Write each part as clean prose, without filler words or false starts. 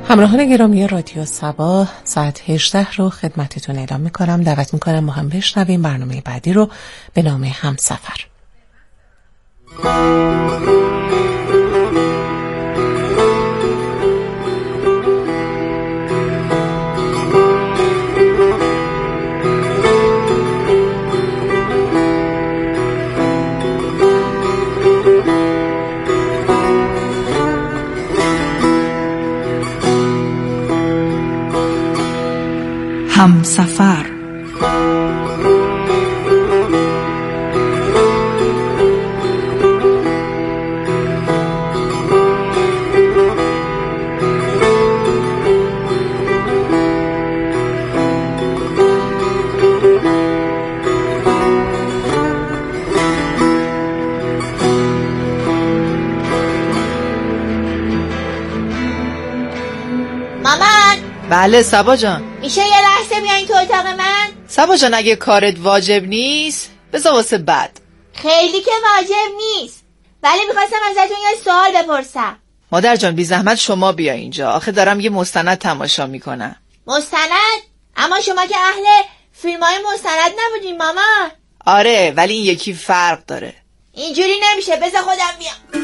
همراهان گرامی رادیو صبا، ساعت 18 رو خدمتتون اعلام می‌کنم. دعوت می‌کنم ما هم بشنویم برنامه بعدی رو به نام همسفر. همسفر. بله صبا جان، میشه یه لحظه بیاین تو اتاق من؟ صبا جان اگه کارت واجب نیست بذار واسه بعد. خیلی که واجب نیست، ولی میخواستم ازتون یه سوال بپرسم. مادر جان بی زحمت شما بیا اینجا، آخه دارم یه مستند تماشا میکنم. مستند؟ اما شما که اهل فیلم‌های مستند نبودین ماما. آره ولی این یکی فرق داره. اینجوری نمیشه، بذار خودم بیام.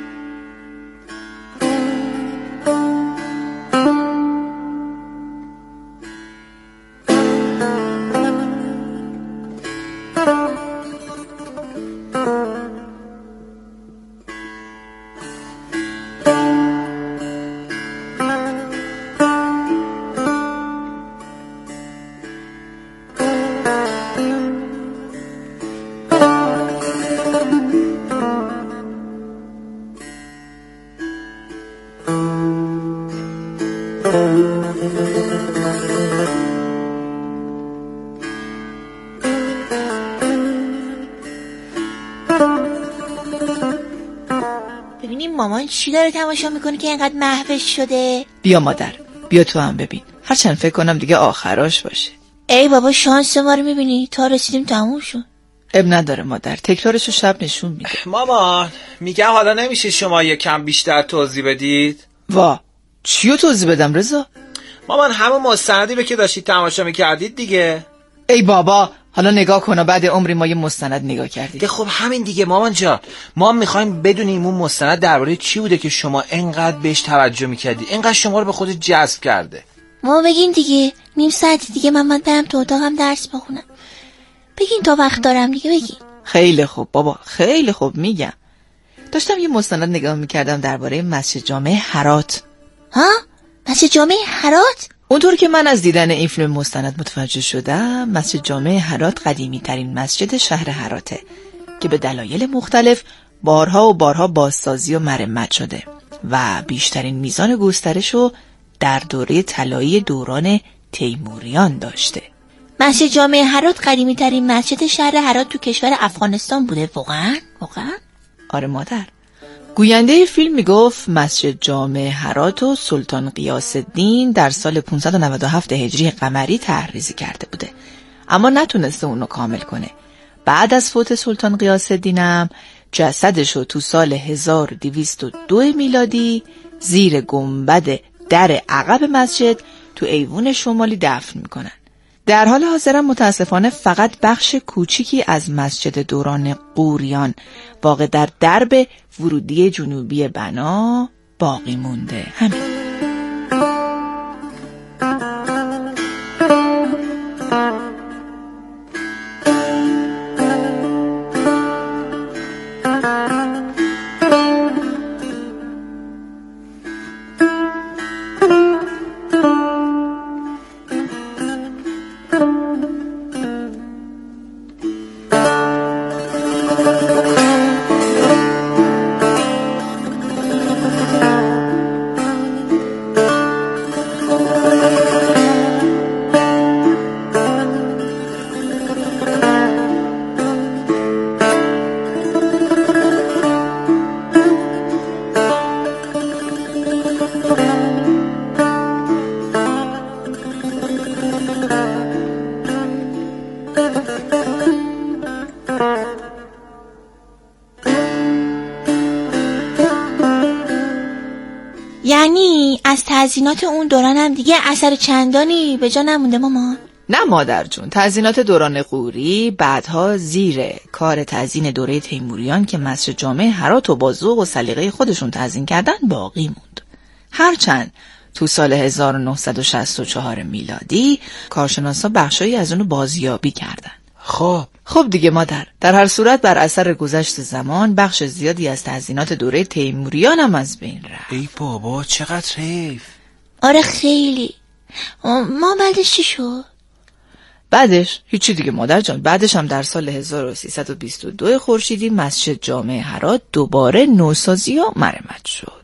ببینیم مامان چی داره تماشا میکنه که اینقدر محوش شده. بیا مادر، بیا تو هم ببین، هرچند فکر کنم دیگه آخراش باشه. ای بابا شانس ما رو میبینی، تا رسیدیم تموم شد. اب نداره مادر، تکرارشو شب نشون میده. مامان میگم حالا نمیشه شما یکم بیشتر توضیح بدید؟ وا چیو توضیح بدم رضا؟ مامان همون مستندی رو که داشتید تماشا میکردید دیگه. ای بابا حالا نگاه کن، بعد عمری ما یه مستند نگاه کردیم. خب همین دیگه مامان جان، ما میخوایم بدونیم اون مستند درباره چی بوده که شما انقدر بهش توجه میکردی، انقدر شما رو به خود جذب کرده. ما بگین دیگه، نیم ساعت دیگه من برم تو اتاقم درس بخونم. بگین تا وقت دارم دیگه، بگین. خیلی خوب بابا، خیلی خوب میگم. داشتم یه مستند نگاه میکردم درباره مسجد جامع هرات. ها؟ مسجد جامع هرات؟ اونطور که من از دیدن این فیلم مستند متوجه شدم، مسجد جامع هرات قدیمی ترین مسجد شهر هراته که به دلایل مختلف بارها و بارها بازسازی و مرمت شده و بیشترین میزان گسترشو در دوره طلایی دوران تیموریان داشته. مسجد جامع هرات قدیمی ترین مسجد شهر هرات تو کشور افغانستان بوده. واقعا؟ آره مادر. گوینده فیلم میگفت مسجد جامع هرات و سلطان غیاث الدین در سال 597 هجری قمری طرحریزی کرده بوده، اما نتونسته اونو کامل کنه. بعد از فوت سلطان غیاث الدینم جسدشو تو سال 1202 میلادی زیر گنبد در عقب مسجد تو ایوون شمالی دفن میکنن. در حال حاضر متاسفانه فقط بخش کوچیکی از مسجد دوران غوریان واقع در درب ورودی جنوبی بنا باقی مونده. همین. یعنی از تزیینات اون دوران هم دیگه اثر چندانی به جا نمونده مامان؟ نه مادر جون، تزیینات دوران غوری بعدها زیر کار تزیین دوره تیموریان که مسجد جامع هرات و با ذوق و سلیقه خودشون تزیین کردن باقی موند. هرچند تو سال 1964 میلادی کارشناسا بخشایی از اونو بازیابی کردن. خب دیگه مادر، در هر صورت بر اثر گذشت زمان بخش زیادی از تزیینات دوره تیموریان هم از بین رفت. ای بابا چقدر حیف. آره خیلی. ما بعدش چی شد؟ بعدش هیچی دیگه مادر جان. بعدش هم در سال 1322 خورشیدی مسجد جامع هرات دوباره نوسازی و مرمت شد.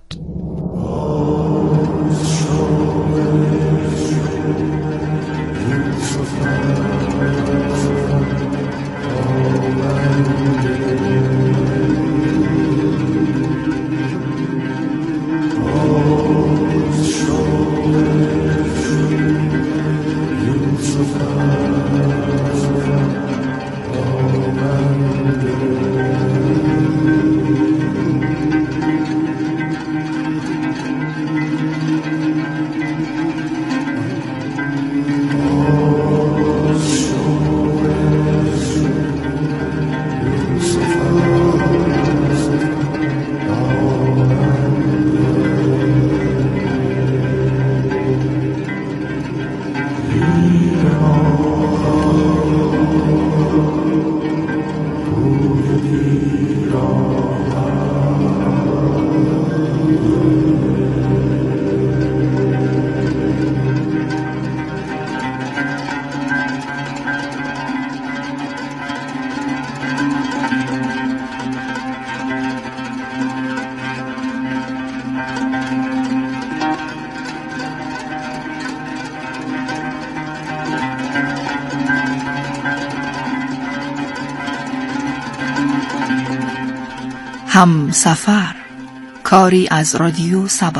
همسفر، کاری از رادیو سبا.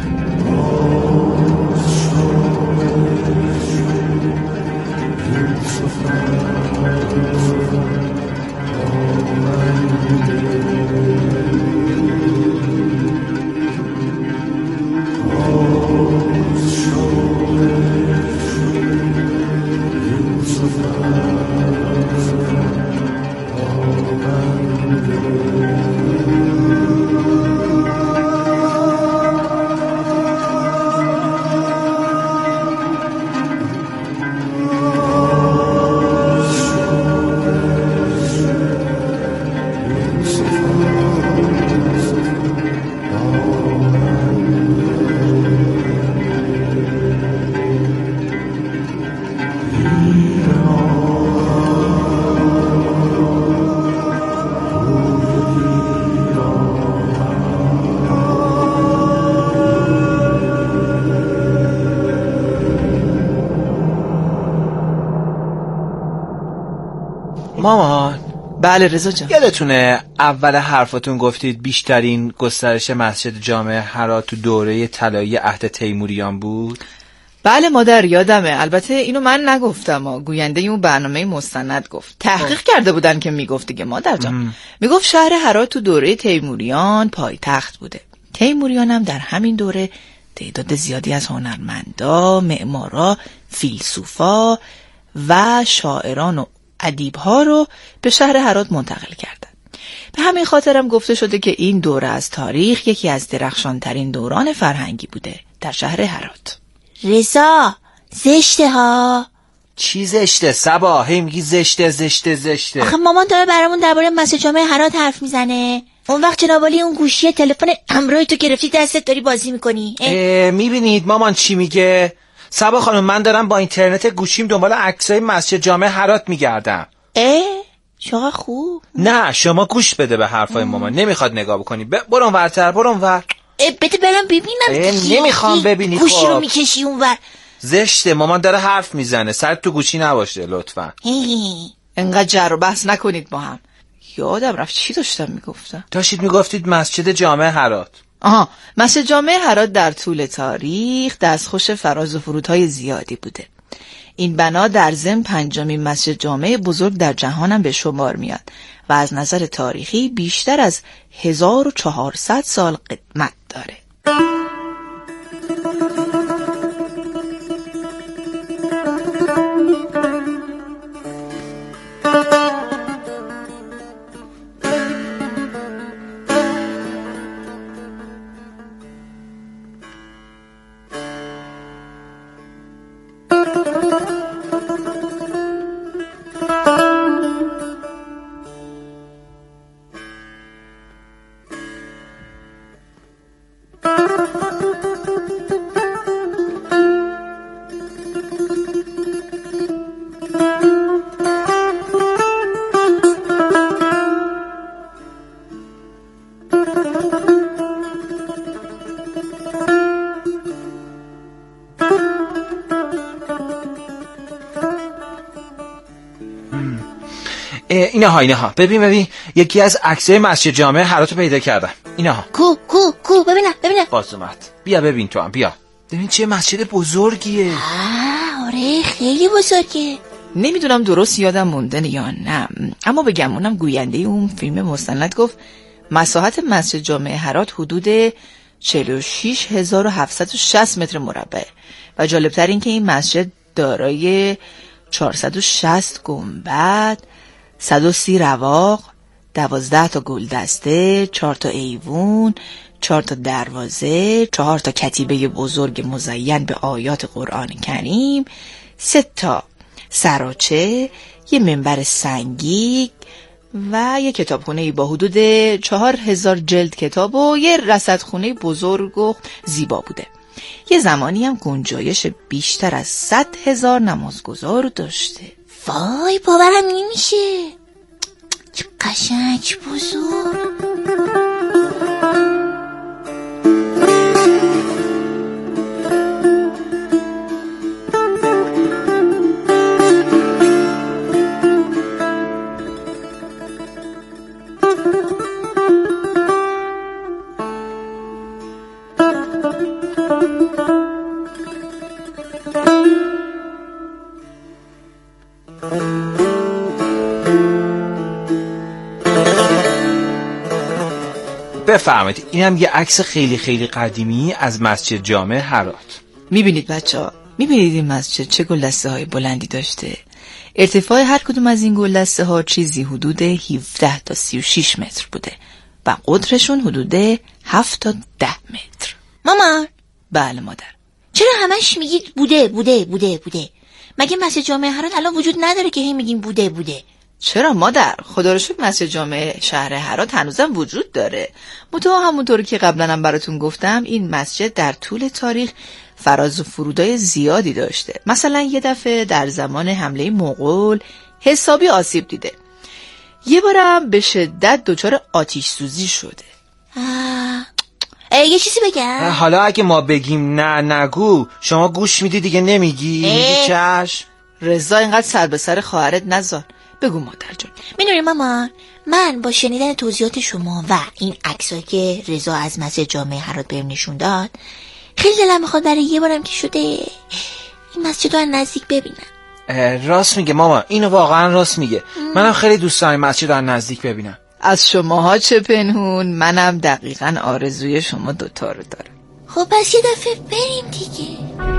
مامان. بله رضا جان. یادتونه اول حرفاتون گفتید بیشترین گسترش مسجد جامع هرات تو دوره طلایی عهد تیموریان بود؟ بله مادر یادمه. البته اینو من نگفتم، گوینده اون برنامه مستند گفت. تحقیق کرده بودن که میگفت دیگه مادر جان. میگفت شهر هرات تو دوره تیموریان پایتخت بوده. تیموریان هم در همین دوره تعداد زیادی از هنرمندا، معمارا، فیلسوفا و شاعران و ادیب‌ها رو به شهر هرات منتقل کردن. به همین خاطرم گفته شده که این دوره از تاریخ یکی از درخشانترین دوران فرهنگی بوده در شهر هرات. رضا زشته ها. چی زشته صبا؟ هی میگی زشته زشته زشته. آخه مامان داره برامون درباره مسجد جامع هرات حرف میزنه. اون وقت جناب عالی اون گوشی تلفن امروی تو گرفتی دستت داری بازی میکنی. میبینید مامان چی میگه؟ صبا خانم من دارم با اینترنت گوشیم دنبال عکسای مسجد جامع هرات میگردم. چقدر خوب. نه شما گوش بده به حرفای مامان. نمیخواد نگاه بکنی. برو ورتر برو ور. بده برم ببینم. نمیخوام ببینی. گوشی رو میکشی اون ور. زشته مامان داره حرف میزنه. سرت تو گوشی نباشه لطفا. انقدر جر و بحث نکنید با هم. یادم رفت چی داشتم میگفتم. داشتید میگفتید مسجد جامع هرات. مسجد جامع هرات در طول تاریخ دستخوش فراز و فرودهای زیادی بوده. این بنا در ضمن پنجمین مسجد جامع بزرگ در جهانم به شمار میاد و از نظر تاریخی بیشتر از 1400 سال قدمت داره. اینها ببین یکی از عکسای مسجد جامع هراتو پیدا کردم. اینها. کو ببینم. باز اومد. بیا ببین تو هم بیا. ببین چه مسجد بزرگیه. آره خیلی بزرگه. نمیدونم درست یادم مونده یا نه، اما به گمونم گوینده اون فیلم مستند گفت مساحت مسجد جامع هرات حدود 46760 متر مربع و جالبتر این که این مسجد دارای 460 گنبد، 130 رواق، 12 تا گلدسته، 4 تا ایوون، 4 تا دروازه، 4 تا کتیبه بزرگ مزین به آیات قرآن کریم، 3 تا سراچه، یه منبر سنگی و یه کتابخونه با حدود 4000 جلد کتاب و یه رصدخونه بزرگ و زیبا بوده. یه زمانی هم گنجایش بیشتر از 100,000 نمازگزار داشته. وای باورم نمیشه. چه قشنگ بزرگ. بفرمایید اینم یه عکس خیلی خیلی قدیمی از مسجد جامع هرات. میبینید بچه‌ها، میبینید این مسجد چه گلدسته های بلندی داشته. ارتفاع هر کدوم از این گلدسته ها چیزی حدود 17 تا 36 متر بوده و قطرشون حدود 7 تا 10 متر. مامان. بله مادر. چرا همش میگید بوده؟ مگه مسجد جامع هرات الان وجود نداره که هی میگیم بوده؟ چرا مادر؟ خدا رو شکر مسجد جامع شهر هرات هنوزم وجود داره. منتها همونطور که قبلا هم براتون گفتم این مسجد در طول تاریخ فراز و فرودای زیادی داشته. مثلا یه دفعه در زمان حمله مغول حسابی آسیب دیده. یه بارم به شدت دچار آتش سوزی شده. یه چیزی بگم؟ حالا اگه ما بگیم نه نگو شما گوش میدی دیگه میگی چشم. رضا اینقدر سر به سر خواهرت نذار. بگو مادر جان. میدونی مامان، من با شنیدن توضیحات شما و این عکسایی که رضا از مسجد جامع هرات بهم نشون داد خیلی دلم میخواد برای یه بارم که شده این مسجد رو از نزدیک ببینم. راست میگه ماما، اینو واقعا راست میگه. منم خیلی دوست دارم مسجد رو از نزدیک ببینم. از شماها چه پنهون، منم دقیقاً آرزوی شما دوتا رو دارم. خب پس یه دفعه بریم دیگه.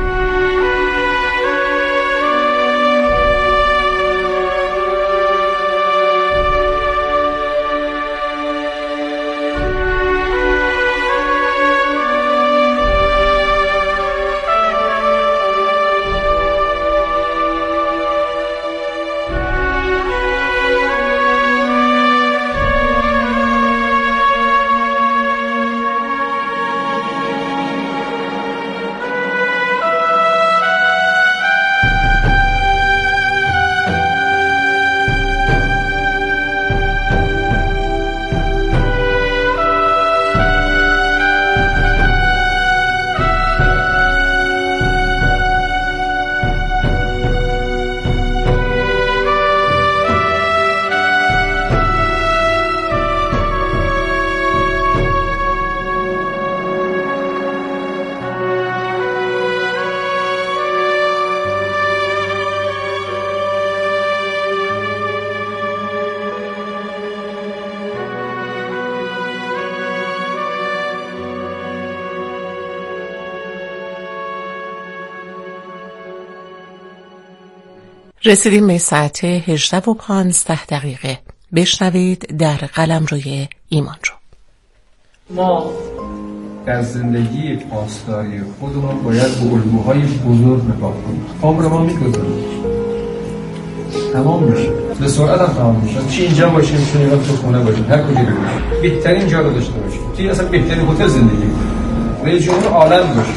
رسیدیم به ساعت 18:15. بشنوید در قلمروی ایمان رو. ما در زندگی پاسداری خودمون باید به الگوهای بزرگ نگاه کنیم. عمر ما میگذره، تمام میشه، به سرعت هم تمام میشه. چی اینجا باشیم، چه اینا تو خونه باشیم، هر کجا بریم بهترین جا رو داشته باشیم. چی اصلا بهترین هتل زندگی کنیم، رئیس جمهور عالم باشیم.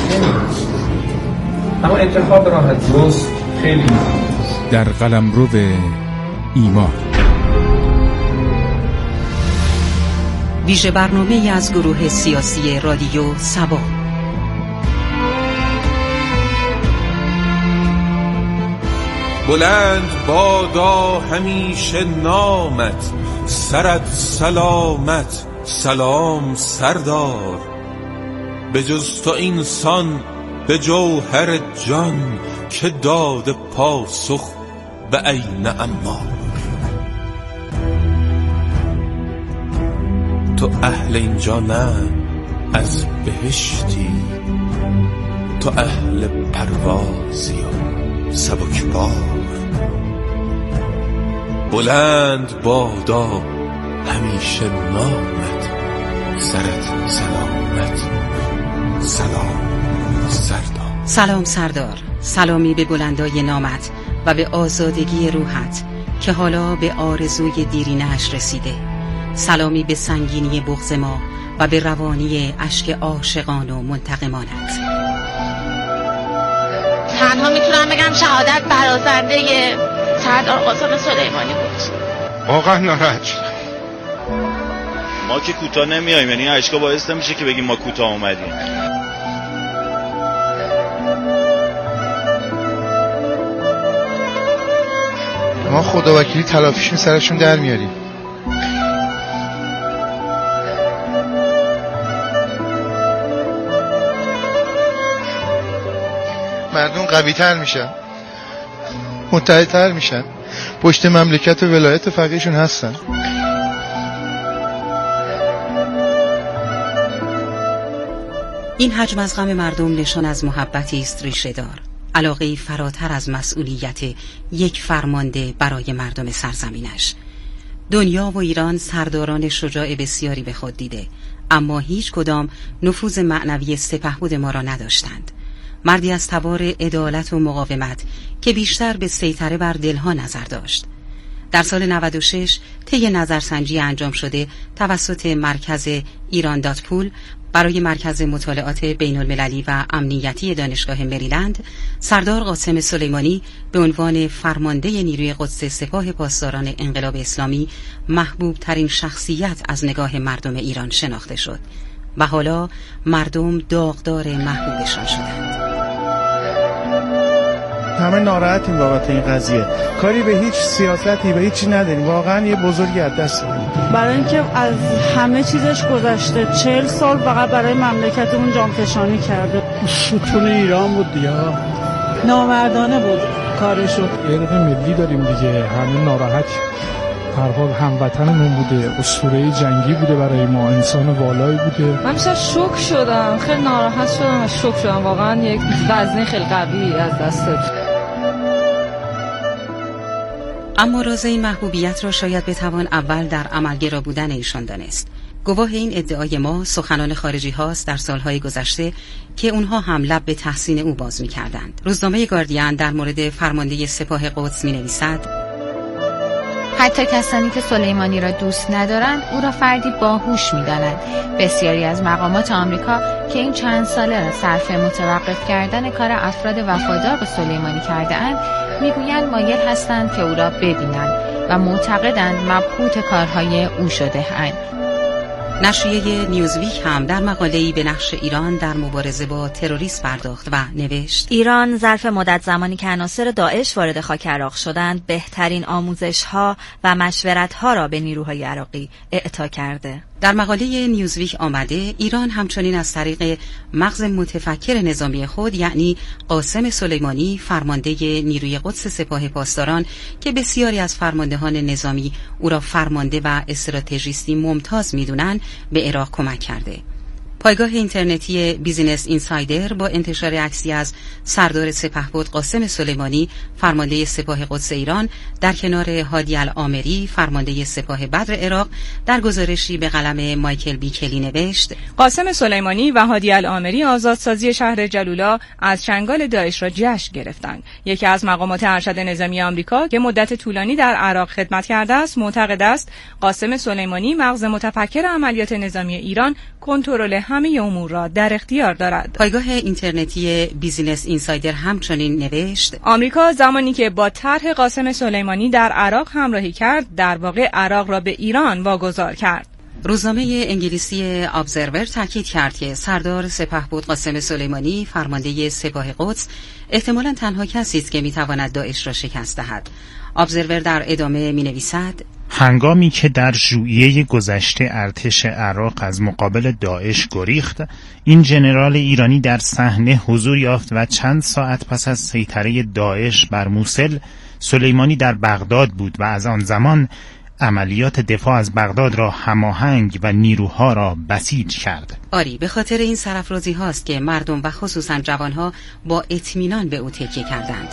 اما انتخاب راه درست خیلی مهمه. در قلمرو ایمان، ویژه برنامه از گروه سیاسی رادیو سبا. بلند بادا همیشه نامت، سرت سلامت، سلام سردار. به جز تو اینسان به جوهر جان، که داد پاسخ به عین عمار. تو اهل اینجا نه از بهشتی، تو اهل پروازی و سبکبار. بلند بادا همیشه نامت، سرت سلامت، سلام سردار. سلام سردار، سلامی به بلندای نامت و به آزادگی روحت که حالا به آرزوی دیرینه‌اش رسیده. سلامی به سنگینی بغض ما و به روانی اشک عاشقان و منتقمانت. تنها میتونم بگم شهادت برازنده سردار قاسم سلیمانی بود. واقعا ناراحت شدم. ما که کوتاه نمیایم، یعنی اشکا باعث نمیشه که بگیم ما کوتاه اومدیم. ما خداوکیلی تلافیشون سرشون در میاریم. مردم قوی تر میشن، متحدتر میشن، پشت مملکت و ولایت فقیهشون هستن. این حجم از غم مردم نشان از محبتی است ریشه دار، علاقه‌ای فراتر از مسئولیت یک فرمانده برای مردم سرزمینش. دنیا و ایران سرداران شجاع بسیاری به خود دیده، اما هیچ کدام نفوذ معنوی سپهبد ما را نداشتند. مردی از تبار عدالت و مقاومت که بیشتر به سیطره بر دلها نظر داشت. در سال 96 طی نظرسنجی انجام شده توسط مرکز ایران.پول برای مرکز مطالعات بین المللی و امنیتی دانشگاه مریلند، سردار قاسم سلیمانی به عنوان فرمانده نیروی قدس سپاه پاسداران انقلاب اسلامی محبوب ترین شخصیت از نگاه مردم ایران شناخته شد و حالا مردم داغدار محبوبشان شدند. همه ناراحتیم بابت این قضیه، کاری به هیچ سیاستی به هیچی نداریم، واقعا یه بزرگی از دست دادیم. برای اینکه از همه چیزش گذشته 40 سال فقط برای مملکتمون جانفشانی کرده. ستون ایران بود دیگه، نامردانه بود کارشو. یه رقم ملی داریم دیگه، همه ناراحت. هر حال هموطنمون بوده، اسطوره جنگی بوده برای ما، انسان والایی بوده. من بیشتر شوک شدم، خیلی ناراحت شدم و شوک شدم. واقعا یک وزنه خیلی قوی از دست داد. اما راز این محبوبیت را شاید بتوان اول در عملگرا بودن ایشان دانست. گواه این ادعای ما سخنان خارجی هاست در سالهای گذشته که اونها هم لب به تحسین او باز می کردند. روزنامه گاردین در مورد فرمانده سپاه قدس می نویسد: حتی کسانی که سلیمانی را دوست ندارند او را فردی باهوش می‌دانند. بسیاری از مقامات آمریکا که این چند ساله را صرف متوقف کردن کار افراد وفادار به سلیمانی کرده‌اند میگویند مایل هستند که او را ببینند و معتقدند مبهوت کارهای او شده‌اند. نشریه نیوزویک هم در مقاله‌ای به نقش ایران در مبارزه با تروریسم پرداخت و نوشت: ایران ظرف مدت زمانی که عناصر داعش وارد خاک عراق شدند بهترین آموزش‌ها و مشورت‌ها را به نیروهای عراقی اعطا کرده. در مقاله نیوزویک آمده ایران همچنین از طریق مغز متفکر نظامی خود یعنی قاسم سلیمانی فرمانده نیروی قدس سپاه پاسداران که بسیاری از فرماندهان نظامی او را فرمانده و استراتژیستی ممتاز می‌دونند به عراق کمک کرده. پایگاه اینترنتی بیزینس اینسایدر با انتشار عکسی از سردار سپهبد قاسم سلیمانی فرمانده سپاه قدس ایران در کنار هادی العامری فرمانده سپاه بدر عراق در گزارشی به قلم مایکل بی کلی نوشت: قاسم سلیمانی و هادی العامری آزادسازی شهر جلولا از چنگال داعش را جشن گرفتند. یکی از مقامات ارشد نظامی آمریکا که مدت طولانی در عراق خدمت کرده است معتقد است قاسم سلیمانی مغز متفکر عملیات نظامی ایران کنترل همه امور را در اختیار دارد. پایگاه اینترنتی بیزینس اینسایدر همچنین نوشت: آمریکا زمانی که با طرح قاسم سلیمانی در عراق همراهی کرد، در واقع عراق را به ایران واگذار کرد. روزنامه انگلیسی ابزرور تاکید کرد که سردار سپهبد قاسم سلیمانی فرمانده سپاه قدس احتمالاً تنها کسی است که میتواند داعش را شکست دهد. ابزرور در ادامه مینویسد: هنگامی که در ژوئیه گذشته ارتش عراق از مقابل داعش گریخت، این ژنرال ایرانی در صحنه حضور یافت و چند ساعت پس از سیطره داعش بر موصل، سلیمانی در بغداد بود و از آن زمان عملیات دفاع از بغداد را هماهنگ و نیروها را بسیج کرد. آری، به خاطر این سرافرازی هاست که مردم و خصوصا جوانها با اطمینان به او تکیه کردند.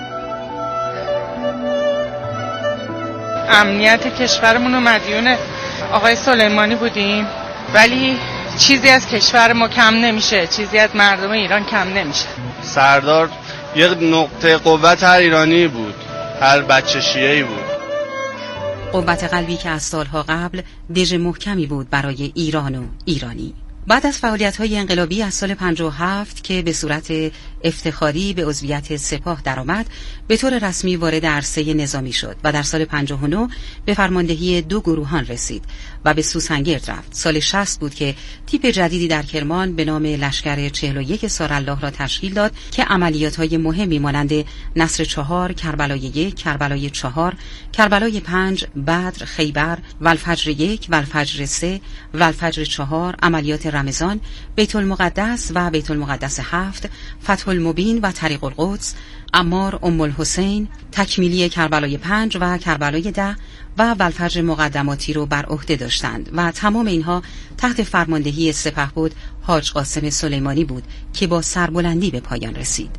امنیت کشورمون رو مدیون آقای سلیمانی بودیم، ولی چیزی از کشور ما کم نمیشه، چیزی از مردم ایران کم نمیشه. سردار یک نقطه قوت هر ایرانی بود، هر بچه شیعه‌ای بود. قوت قلبی که از سالها قبل دژ محکمی بود برای ایران و ایرانی. بعد از فعالیت‌های انقلابی از سال 57 که به صورت افتخاری به عضویت سپاه درآمد، به طور رسمی وارد عرصه نظامی شد و در سال 59 به فرماندهی 2 گروهان رسید و به سوسنگرد رفت. سال 60 بود که تیپ جدیدی در کرمان به نام لشکر 41 سارالله را تشکیل داد که عملیات‌های مهمی مانند نصر 4، کربلای 1، کربلای 4، کربلای 5، بدر، خیبر، والفجر 1، والفجر 3، والفجر 4، عملیات رمضان، بیت المقدس و بیت المقدس 7، فتح المبین و طریق القدس، عمار، ام الحسین، تکمیلی کربلای 5 و کربلای 10 و والفجر مقدماتی رو بر عهده داشتند و تمام اینها تحت فرماندهی سپهبد حاج قاسم سلیمانی بود که با سربلندی به پایان رسید.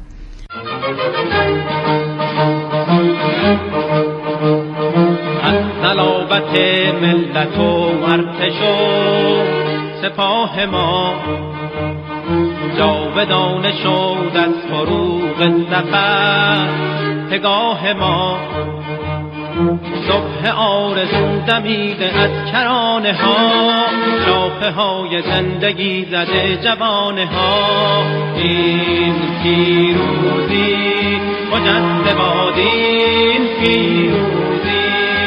از صلابت ملت و ارتش و سپاه ما جاودانه شد از فروغ ظفر پگاه ما. صبح آرزو دمیده از کرانه ها، شاخه های زندگی زده جوانه ها. این پیروزی مجد باد، این پیروزی.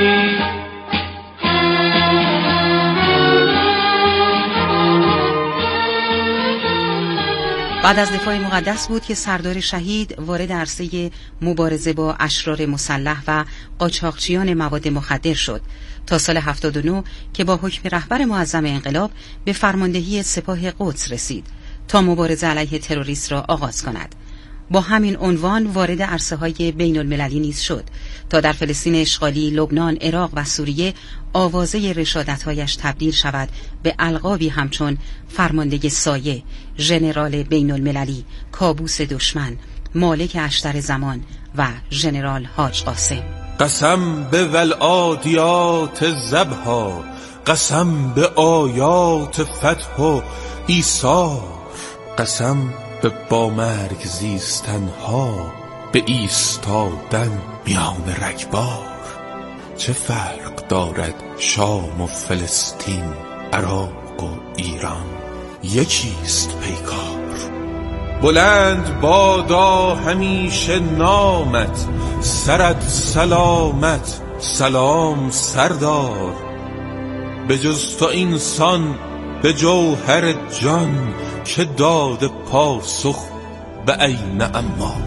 بعد از دفاع مقدس بود که سردار شهید وارد عرصه مبارزه با اشرار مسلح و قاچاقچیان مواد مخدر شد تا سال 79 که با حکم رهبر معظم انقلاب به فرماندهی سپاه قدس رسید تا مبارزه علیه تروریست را آغاز کند. با همین عنوان وارد عرصه‌های بین المللی نیز شد تا در فلسطین اشغالی، لبنان، عراق و سوریه آوازه رشادت‌هایش تبدیل شود به القابی همچون فرمانده سایه، ژنرال بین المللی، کابوس دشمن، مالک اشتر زمان و ژنرال حاج قاسم. قسم به ولعادیات ذبحا، قسم به آیات فتح و ایثار، قسم به با مرگ زیستنها، به ایستادن میان رگبار. چه فرق دارد شام و فلسطین، عراق و ایران، یکیست پیکار. بلند بادا همیشه نامت، سرت سلامت، سلام سردار. به جز تو اینسان به جوهر جان، که داد پاسخ به عین عمار.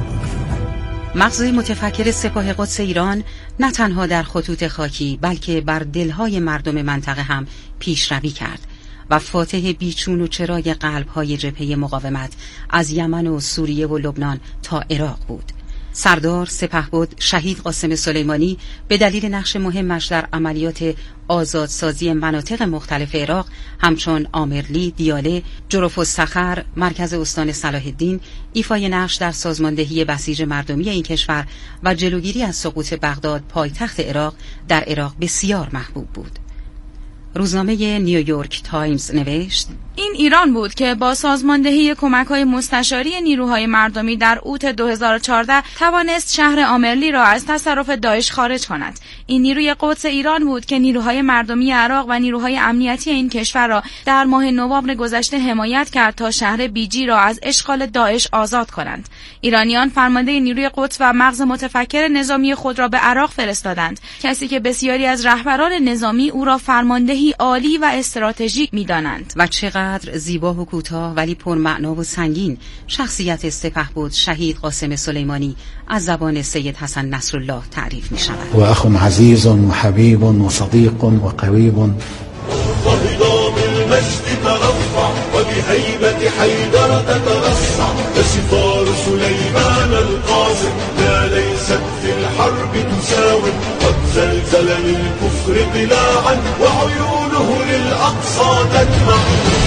مغز متفکر سپاه قدس ایران نه تنها در خطوط خاکی بلکه بر دلهای مردم منطقه هم پیشروی کرد و فاتح بیچون و چرای قلبهای جبهه مقاومت از یمن و سوریه و لبنان تا عراق بود. سردار سپهبد شهید قاسم سلیمانی به دلیل نقش مهمش در عملیات آزادسازی مناطق مختلف عراق همچون آمرلی، دیاله، جرف الصخر، مرکز استان صلاح الدین، ایفای نقش در سازماندهی بسیج مردمی این کشور و جلوگیری از سقوط بغداد پایتخت عراق در عراق بسیار محبوب بود. روزنامه نیویورک تایمز نوشت: این ایران بود که با سازماندهی کمک‌های مستشاری نیروهای مردمی در اوت 2014 توانست شهر آمرلی را از تصرف داعش خارج کند. این نیروی قدس ایران بود که نیروهای مردمی عراق و نیروهای امنیتی این کشور را در ماه نوامبر گذشته حمایت کرد تا شهر بیجی را از اشغال داعش آزاد کنند. ایرانیان فرمانده نیروی قدس و مغز متفکر نظامی خود را به عراق فرستادند، کسی که بسیاری از رهبران نظامی او را فرماندهی عالی و استراتژیک می‌دانند. و چقدر زیبا و کوتاه ولی پرمعنا و سنگین شخصیت سپهبد شهید قاسم سلیمانی از زبان سید حسن نصرالله تعریف می‌شود. و اخ عزیز و حبیب و صدیق و قریب وبهيبة حيدر تترصع فسفار سليمان القاسم لا ليست في الحرب تساوم قد زلزل للكفر قلاعا وعيونه للأقصى تدمع.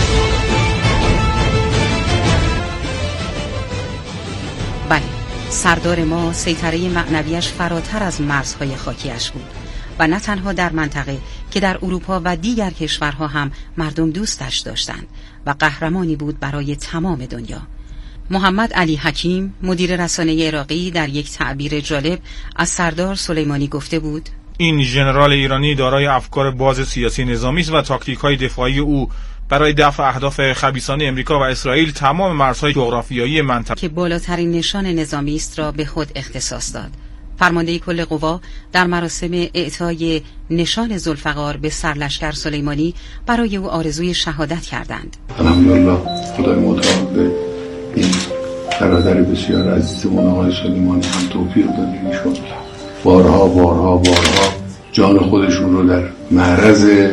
بله، سردار ما سیطره معنویش فراتر از مرزهای خاکیش بود و نه تنها در منطقه که در اروپا و دیگر کشورها هم مردم دوستش داشتند و قهرمانی بود برای تمام دنیا. محمد علی حکیم مدیر رسانه عراقی در یک تعبیر جالب از سردار سلیمانی گفته بود: این ژنرال ایرانی دارای افکار باز سیاسی نظامی است و تاکتیک‌های دفاعی او برای دفع اهداف خبیثانه امریکا و اسرائیل تمام مرزهای جغرافیایی منطقه که بالاترین نشان نظامی است را به خود اختصاص داد. فرمانده کل قوا در مراسم اعطای نشان ذوالفقار به سرلشکر سلیمانی برای او آرزوی شهادت کردند. الحمدلله خدای متعال به این برادر بسیار عزیزمون آقای سلیمانی هم توفیق داده. ایشون بارها جان خودشون رو در معرض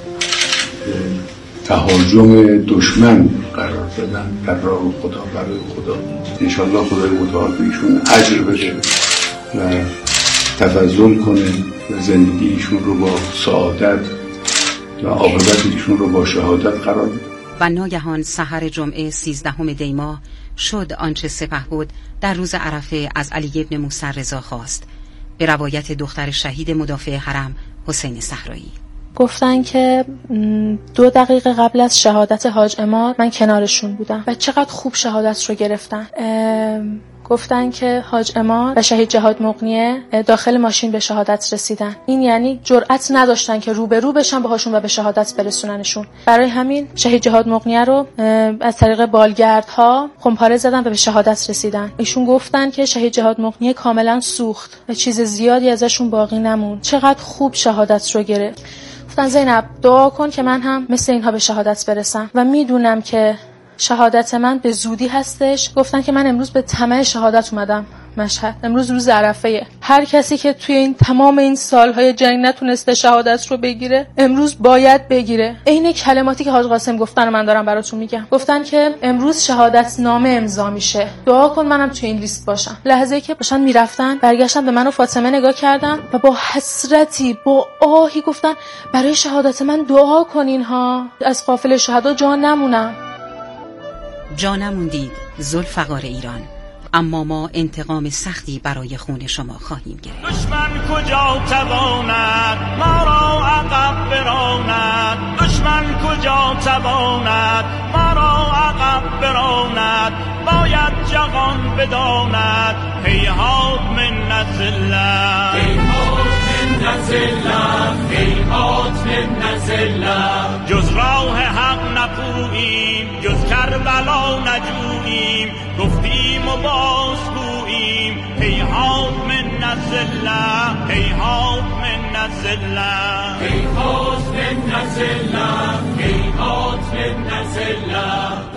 تهاجم دشمن قرار دادن در راه خدا، برای خدا. انشالله خدای متعال به ایشون اجر بده و تفضل کنه و زندگیشون رو با سعادت و عاقبت ایشون رو با شهادت قرار بده. و ناگهان سحر جمعه 13 دی ماه شد آنچه سپهبد در روز عرفه از علی ابن موسی رضا خواست، به روایت دختر شهید مدافع حرم حسین صحرایی. گفتن که 2 دقیقه قبل از شهادت حاج عماد من کنارشون بودم و چقدر خوب شهادت رو گرفتن. گفتن که حاج عماد و شهید جهاد مقنیه داخل ماشین به شهادت رسیدن. این یعنی جرأت نداشتن که روبرو بشن باهاشون و به شهادت برسوننشون. برای همین شهید جهاد مقنیه رو از طریق بالگردها خمپاره زدن و به شهادت رسیدن. ایشون گفتن که شهید جهاد مقنیه کاملا سوخت و چیز زیادی ازشون باقی نموند. چقدر خوب شهادت رو گرفت. گفتن زینب دعا کن که من هم مثل اینها به شهادت برسم و میدونم که شهادت من به زودی هستش. گفتن که من امروز به طمع شهادت اومدم مشهد. امروز روز عرفه. هر کسی که توی این تمام این سالهای جنگ نتونسته شهادت رو بگیره امروز باید بگیره. عین کلماتی که حاج قاسم گفتن من دارم براتون میگم. گفتن که امروز شهادت نامه امضا میشه، دعا کن منم توی این لیست باشم. لحظه‌ای که داشتن میرفتن برگشتن به من و فاطمه نگاه کردن و با حسرتی با آهی گفتن برای شهادت من دعا کنین ها، از قافله شهدا جا نمونم. جا نموندید ذوالفقار ایران، اما ما انتقام سختی برای خون شما خواهیم گرفت. دشمن کجا تواند ما را عقب براند، دشمن کجا تواند ما را عقب براند، باید جهان بداند هیهات من نزله، هیهات من نزله، هیهات من نزله. جز راه حق نپوییم، جز کربلا نجوییم، گفتیم و بازگوییم هیهات من نزله، هیهات من نزله، هیهات من نزله، هیهات من نزله.